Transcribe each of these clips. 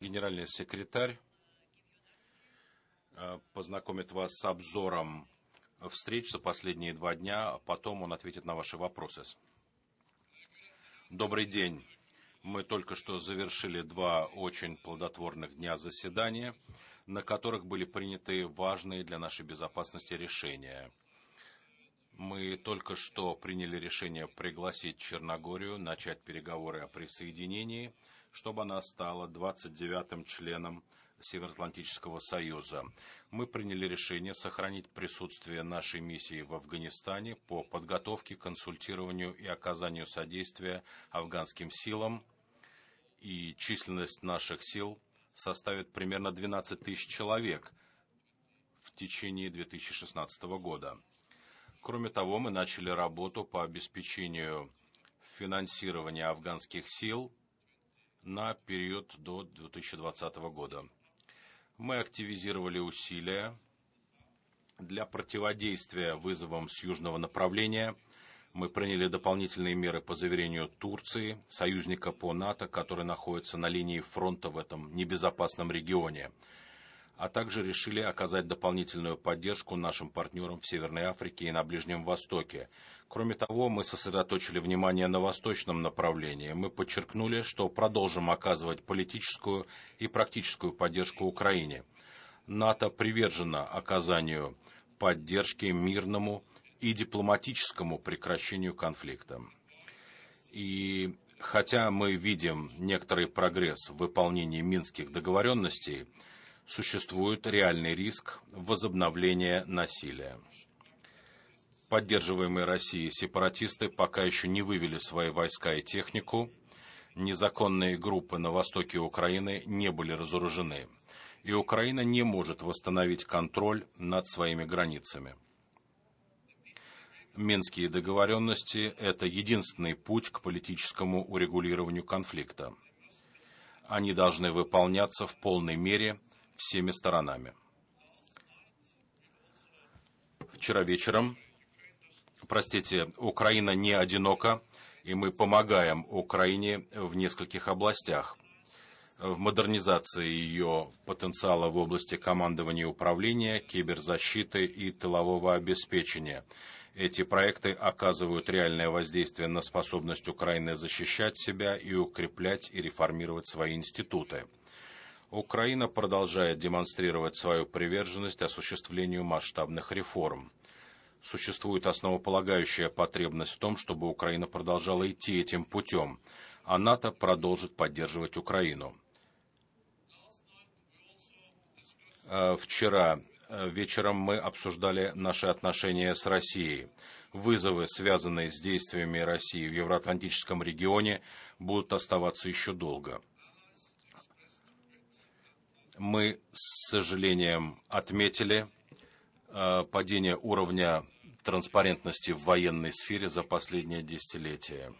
Генеральный секретарь познакомит вас с обзором встреч за последние 2 дня, а потом он ответит на ваши вопросы. Добрый день. Мы только что завершили 2 очень плодотворных дня заседания, на которых были приняты важные для нашей безопасности решения. Мы только что приняли решение пригласить Черногорию начать переговоры о присоединении, чтобы она стала 29-м членом Североатлантического союза. Мы приняли решение сохранить присутствие нашей миссии в Афганистане по подготовке, консультированию и оказанию содействия афганским силам, и численность наших сил составит примерно 12 тысяч человек в течение 2016 года. Кроме того, мы начали работу по обеспечению финансирования афганских сил на период до 2020 года. Мы активизировали усилия для противодействия вызовам с южного направления. Мы приняли дополнительные меры по заверению Турции, союзника по НАТО, который находится на линии фронта в этом небезопасном регионе, а также решили оказать дополнительную поддержку нашим партнерам в Северной Африке и на Ближнем Востоке. Кроме того, мы сосредоточили внимание на восточном направлении. Мы подчеркнули, что продолжим оказывать политическую и практическую поддержку Украине. НАТО привержено оказанию поддержки мирному и дипломатическому прекращению конфликта. И хотя мы видим некоторый прогресс в выполнении минских договоренностей, существует реальный риск возобновления насилия. Поддерживаемые Россией сепаратисты пока еще не вывели свои войска и технику, незаконные группы на востоке Украины не были разоружены, и Украина не может восстановить контроль над своими границами. Минские договоренности – это единственный путь к политическому урегулированию конфликта. Они должны выполняться в полной мере всеми сторонами. Вчера вечером, Украина не одинока, и мы помогаем Украине в нескольких областях. В модернизации ее потенциала в области командования и управления, киберзащиты и тылового обеспечения. Эти проекты оказывают реальное воздействие на способность Украины защищать себя и укреплять и реформировать свои институты. Украина продолжает демонстрировать свою приверженность осуществлению масштабных реформ. Существует основополагающая потребность в том, чтобы Украина продолжала идти этим путем, а НАТО продолжит поддерживать Украину. Вчера вечером мы обсуждали наши отношения с Россией. Вызовы, связанные с действиями России в евроатлантическом регионе, будут оставаться еще долго. Мы с сожалением отметили падение уровня транспарентности в военной сфере за последнее десятилетие.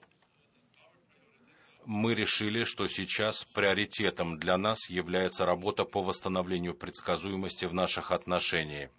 Мы решили, что сейчас приоритетом для нас является работа по восстановлению предсказуемости в наших отношениях.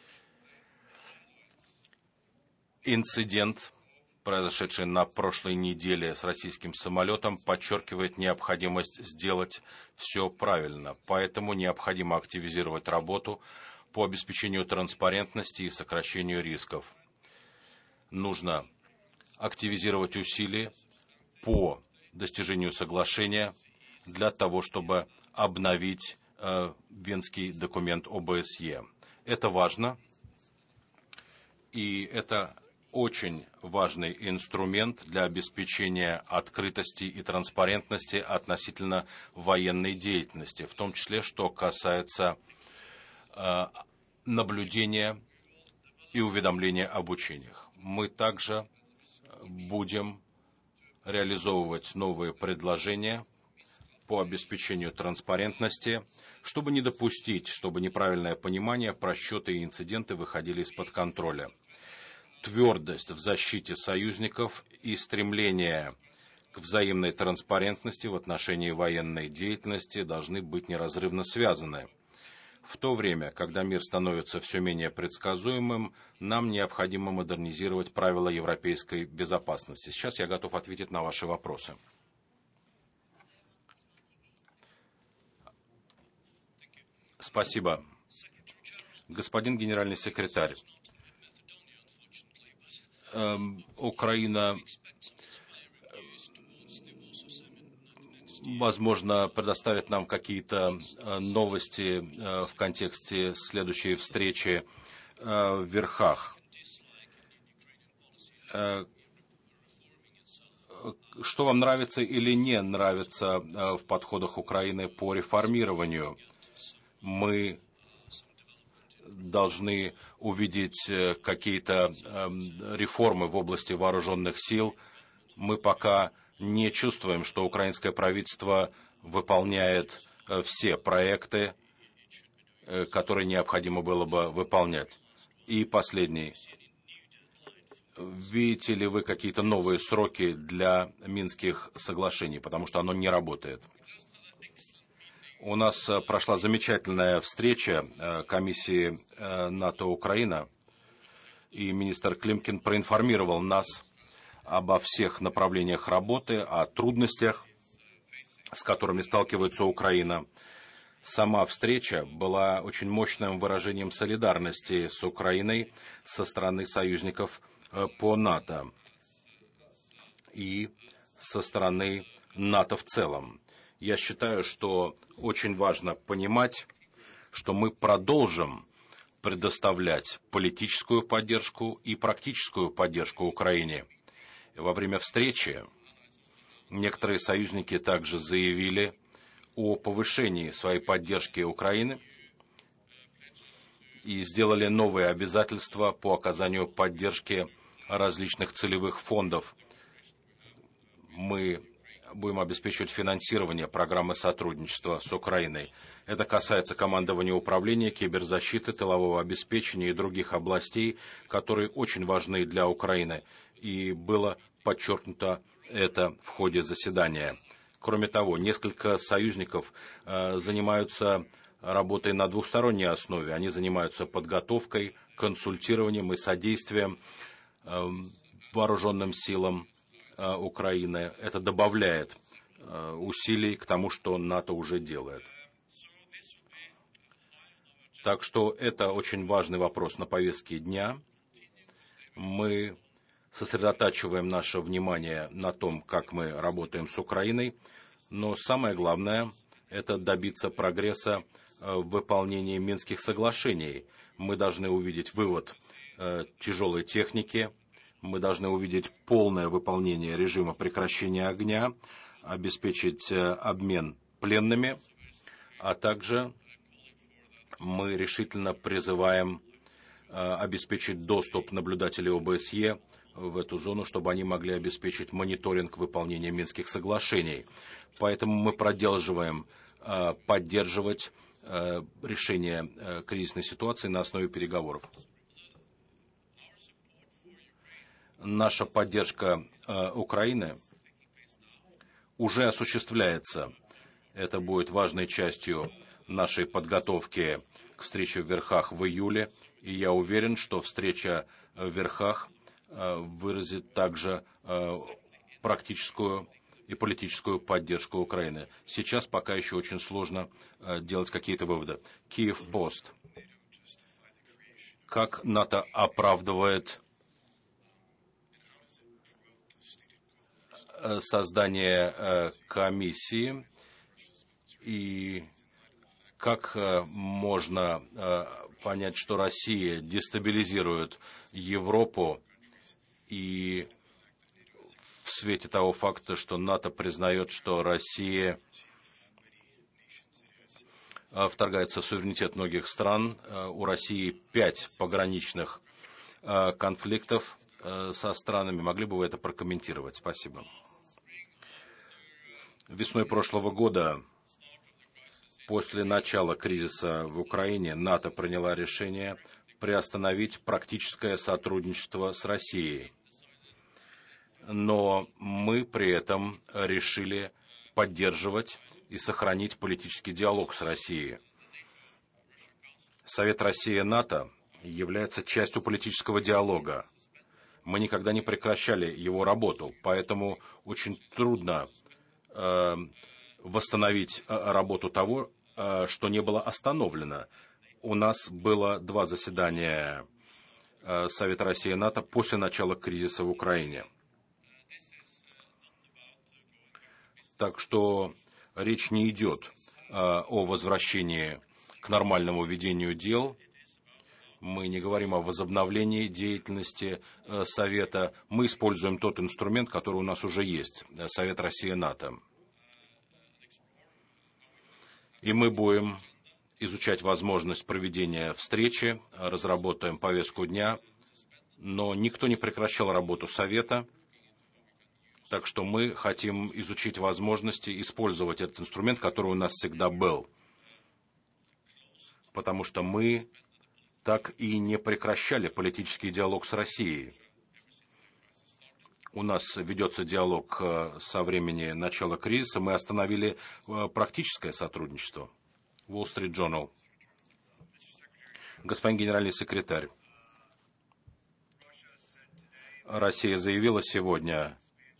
Инцидент, произошедший на прошлой неделе с российским самолетом, подчеркивает необходимость сделать все правильно. Поэтому необходимо активизировать работу по обеспечению транспарентности и сокращению рисков. Нужно активизировать усилия по достижению соглашения для того, чтобы обновить Венский документ ОБСЕ. Это важно, и это очень важный инструмент для обеспечения открытости и транспарентности относительно военной деятельности, в том числе, что касается наблюдения и уведомления об учениях. Мы также будем реализовывать новые предложения по обеспечению транспарентности, чтобы не допустить, чтобы неправильное понимание, просчеты и инциденты выходили из-под контроля. Твердость в защите союзников и стремление к взаимной транспарентности в отношении военной деятельности должны быть неразрывно связаны. В то время, когда мир становится все менее предсказуемым, нам необходимо модернизировать правила европейской безопасности. Сейчас я готов ответить на ваши вопросы. Спасибо. Господин генеральный секретарь, Украина, возможно, предоставит нам какие-то новости в контексте следующей встречи в Верхах. Что вам нравится или не нравится в подходах Украины по реформированию? Мы должны увидеть какие-то реформы в области вооруженных сил. Мы пока не чувствуем, что украинское правительство выполняет все проекты, которые необходимо было бы выполнять. И последний. Видите ли вы какие-то новые сроки для Минских соглашений, потому что оно не работает? У нас прошла замечательная встреча комиссии НАТО-Украина, и министр Климкин проинформировал нас обо всех направлениях работы, о трудностях, с которыми сталкивается Украина. Сама встреча была очень мощным выражением солидарности с Украиной со стороны союзников по НАТО и со стороны НАТО в целом. Я считаю, что очень важно понимать, что мы продолжим предоставлять политическую поддержку и практическую поддержку Украине. Во время встречи некоторые союзники также заявили о повышении своей поддержки Украины и сделали новые обязательства по оказанию поддержки различных целевых фондов. Мы будем обеспечивать финансирование программы сотрудничества с Украиной. Это касается командования управления, киберзащиты, тылового обеспечения и других областей, которые очень важны для Украины. И было подчеркнуто это в ходе заседания. Кроме того, несколько союзников занимаются работой на двухсторонней основе. Они занимаются подготовкой, консультированием и содействием вооруженным силам Украины. Это добавляет усилий к тому, что НАТО уже делает. Так что это очень важный вопрос на повестке дня. Мы сосредотачиваем наше внимание на том, как мы работаем с Украиной, но самое главное – это добиться прогресса в выполнении Минских соглашений. Мы должны увидеть вывод тяжелой техники, мы должны увидеть полное выполнение режима прекращения огня, обеспечить обмен пленными, а также мы решительно призываем обеспечить доступ наблюдателей ОБСЕ в эту зону, чтобы они могли обеспечить мониторинг выполнения Минских соглашений. Поэтому мы продолжаем поддерживать решение кризисной ситуации на основе переговоров. Наша поддержка Украины уже осуществляется. Это будет важной частью нашей подготовки к встрече в Верхах в июле. И я уверен, что встреча в Верхах выразит также практическую и политическую поддержку Украины. Сейчас пока еще очень сложно делать какие-то выводы. Киев-Пост. Как НАТО оправдывает создание комиссии и как можно понять, что Россия дестабилизирует Европу и в свете того факта, что НАТО признает, что Россия вторгается в суверенитет многих стран. У России 5 пограничных конфликтов со странами. Могли бы вы это прокомментировать? Спасибо. Весной прошлого года, после начала кризиса в Украине, НАТО приняла решение приостановить практическое сотрудничество с Россией. Но мы при этом решили поддерживать и сохранить политический диалог с Россией. Совет Россия-НАТО является частью политического диалога. Мы никогда не прекращали его работу, поэтому очень трудно восстановить работу того, что не было остановлено. У нас было 2 заседания Совета России и НАТО после начала кризиса в Украине. Так что речь не идет о возвращении к нормальному ведению дел. Мы не говорим о возобновлении деятельности Совета. Мы используем тот инструмент, который у нас уже есть, Совет России и НАТО. И мы будем изучать возможность проведения встречи, разработаем повестку дня, но никто не прекращал работу Совета, так что мы хотим изучить возможности использовать этот инструмент, который у нас всегда был, потому что мы так и не прекращали политический диалог с Россией. У нас ведется диалог со времени начала кризиса, мы остановили практическое сотрудничество. Wall Street Journal. Господин генеральный секретарь, Россия заявила сегодня,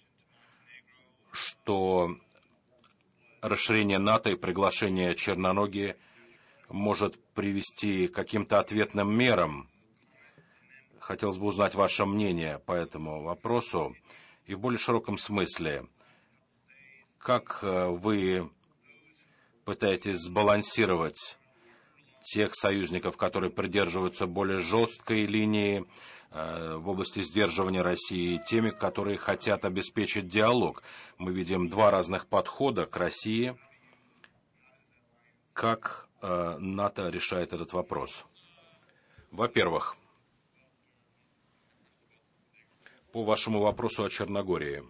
что расширение НАТО и приглашение Черноногии может привести к каким-то ответным мерам. Хотелось бы узнать ваше мнение по этому вопросу и в более широком смысле. Как вы пытаетесь сбалансировать тех союзников, которые придерживаются более жесткой линии в области сдерживания России, и теми, которые хотят обеспечить диалог? Мы видим 2 разных подхода к России. Как НАТО решает этот вопрос? Во-первых, по вашему вопросу о Черногории.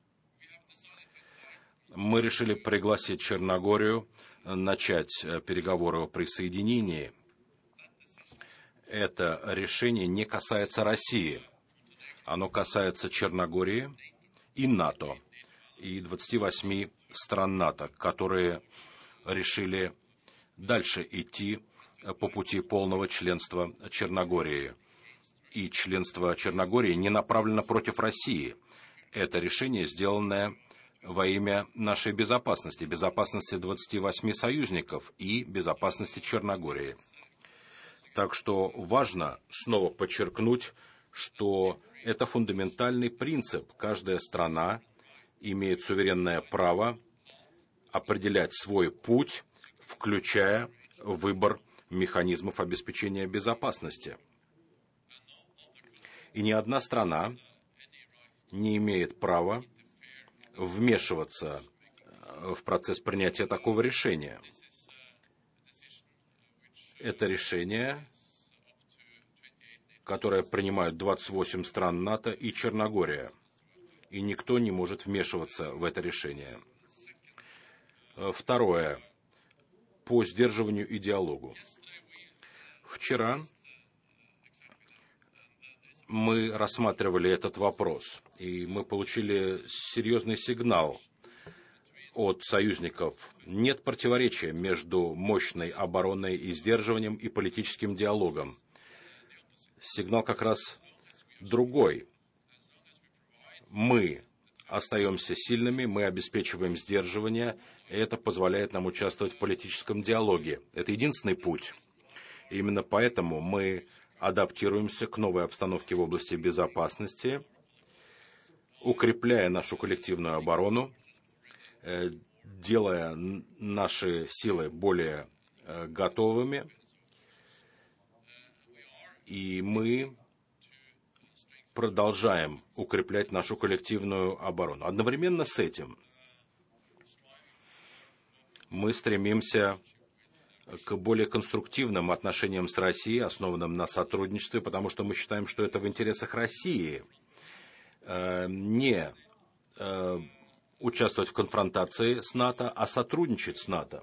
Мы решили пригласить Черногорию начать переговоры о присоединении. Это решение не касается России. Оно касается Черногории и НАТО, и 28 стран НАТО, которые решили дальше идти по пути полного членства Черногории. И членство Черногории не направлено против России. Это решение, сделанное во имя нашей безопасности, безопасности 28 союзников и безопасности Черногории. Так что важно снова подчеркнуть, что это фундаментальный принцип. Каждая страна имеет суверенное право определять свой путь, включая выбор механизмов обеспечения безопасности. И ни одна страна не имеет права вмешиваться в процесс принятия такого решения. Это решение, которое принимают 28 стран НАТО и Черногория. И никто не может вмешиваться в это решение. Второе. По сдерживанию и диалогу. Вчера мы рассматривали этот вопрос, и мы получили серьезный сигнал от союзников. Нет противоречия между мощной обороной и сдерживанием и политическим диалогом. Сигнал как раз другой. Мы остаемся сильными, мы обеспечиваем сдерживание, и это позволяет нам участвовать в политическом диалоге. Это единственный путь. И именно поэтому мы адаптируемся к новой обстановке в области безопасности, укрепляя нашу коллективную оборону, делая наши силы более готовыми, и мы продолжаем укреплять нашу коллективную оборону. Одновременно с этим мы стремимся к более конструктивным отношениям с Россией, основанным на сотрудничестве, потому что мы считаем, что это в интересах России не участвовать в конфронтации с НАТО, а сотрудничать с НАТО.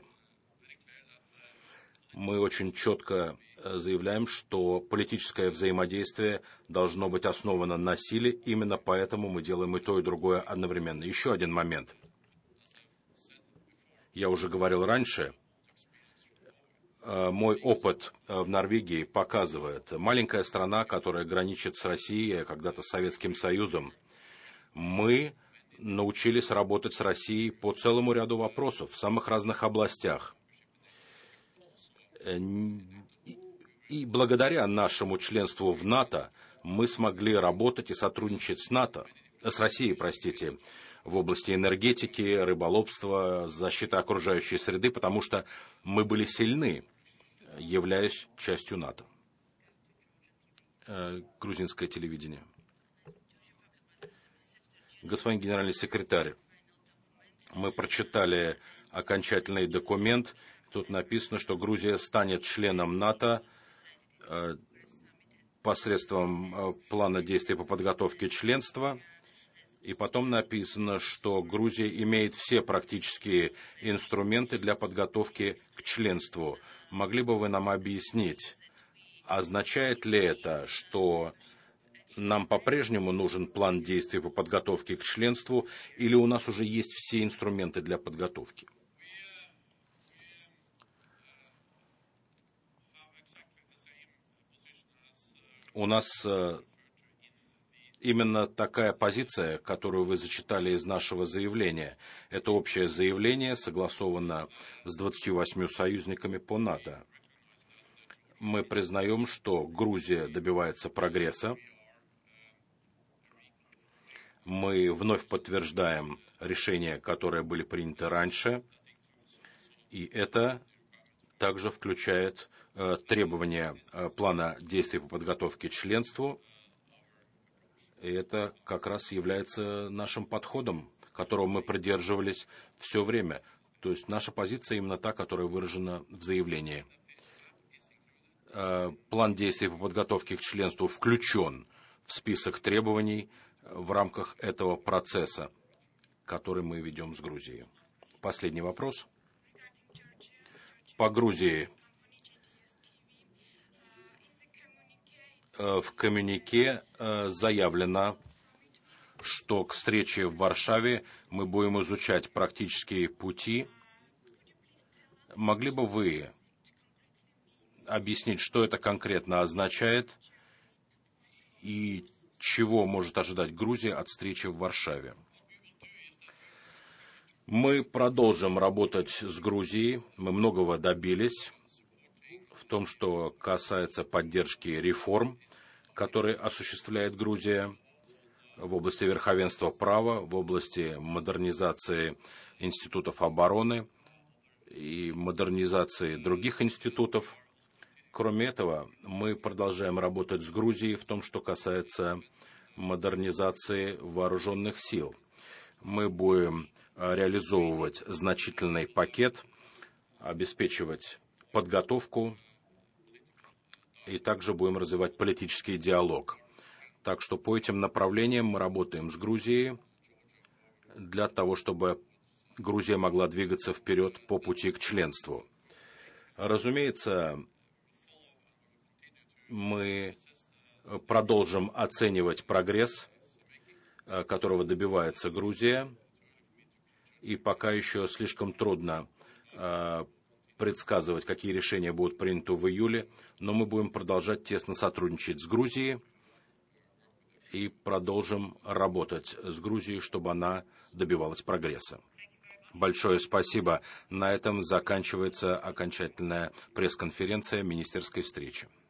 Мы очень четко заявляем, что политическое взаимодействие должно быть основано на силе, именно поэтому мы делаем и то, и другое одновременно. Еще один момент. Я уже говорил раньше, мой опыт в Норвегии показывает, маленькая страна, которая граничит с Россией, когда-то с Советским Союзом, мы научились работать с Россией по целому ряду вопросов в самых разных областях. И благодаря нашему членству в НАТО мы смогли работать и сотрудничать с Россией, в области энергетики, рыболовства, защиты окружающей среды, потому что мы были сильны, являясь частью НАТО. Грузинское телевидение. Господин генеральный секретарь, мы прочитали окончательный документ. Тут написано, что Грузия станет членом НАТО посредством плана действий по подготовке членства. И потом написано, что Грузия имеет все практические инструменты для подготовки к членству. Могли бы вы нам объяснить, означает ли это, что нам по-прежнему нужен план действий по подготовке к членству, или у нас уже есть все инструменты для подготовки? У нас именно такая позиция, которую вы зачитали из нашего заявления. Это общее заявление, согласовано с 28 союзниками по НАТО. Мы признаем, что Грузия добивается прогресса. Мы вновь подтверждаем решения, которые были приняты раньше. И это также включает требования плана действий по подготовке к членству. И это как раз является нашим подходом, которого мы придерживались все время. То есть наша позиция именно та, которая выражена в заявлении. План действий по подготовке к членству включен в список требований в рамках этого процесса, который мы ведем с Грузией. Последний вопрос. По Грузии. В коммюнике заявлено, что к встрече в Варшаве мы будем изучать практические пути. Могли бы вы объяснить, что это конкретно означает и чего может ожидать Грузия от встречи в Варшаве? Мы продолжим работать с Грузией, мы многого добились в том, что касается поддержки реформ, которые осуществляет Грузия в области верховенства права, в области модернизации институтов обороны и модернизации других институтов. Кроме этого, мы продолжаем работать с Грузией в том, что касается модернизации вооруженных сил. Мы будем реализовывать значительный пакет, обеспечивать подготовку и также будем развивать политический диалог. Так что по этим направлениям мы работаем с Грузией для того, чтобы Грузия могла двигаться вперед по пути к членству. Разумеется, мы продолжим оценивать прогресс, которого добивается Грузия, и пока еще слишком трудно предсказывать, какие решения будут приняты в июле, но мы будем продолжать тесно сотрудничать с Грузией и продолжим работать с Грузией, чтобы она добивалась прогресса. Большое спасибо. На этом заканчивается окончательная пресс-конференция министерской встречи.